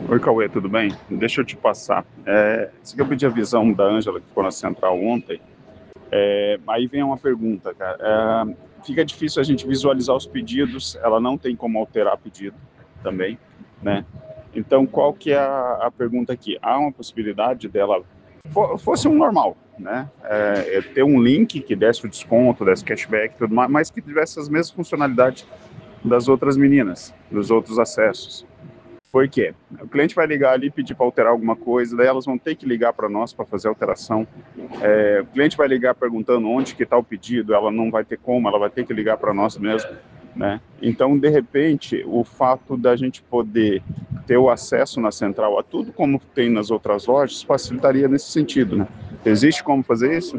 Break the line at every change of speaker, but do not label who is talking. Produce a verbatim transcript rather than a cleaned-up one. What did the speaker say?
Oi, Cauê, tudo bem? Deixa eu te passar. É, se eu pedir a visão da Ângela, que ficou na central ontem, é, aí vem uma pergunta, cara. É, fica difícil a gente visualizar os pedidos, ela não tem como alterar pedido também, né? Então, qual que é a, a pergunta aqui? Há uma possibilidade dela, fo- fosse um normal, né? É, é ter um link que desse o desconto, desse cashback, tudo mais, mas que tivesse as mesmas funcionalidades das outras meninas, dos outros acessos. Por quê? O cliente vai ligar ali, pedir para alterar alguma coisa, daí elas vão ter que ligar para nós para fazer a alteração. É, o cliente vai ligar perguntando onde que está o pedido, ela não vai ter como, ela vai ter que ligar para nós mesmo, né? Então, de repente, o fato da gente poder ter o acesso na central a tudo como tem nas outras lojas facilitaria nesse sentido, né? Existe como fazer isso?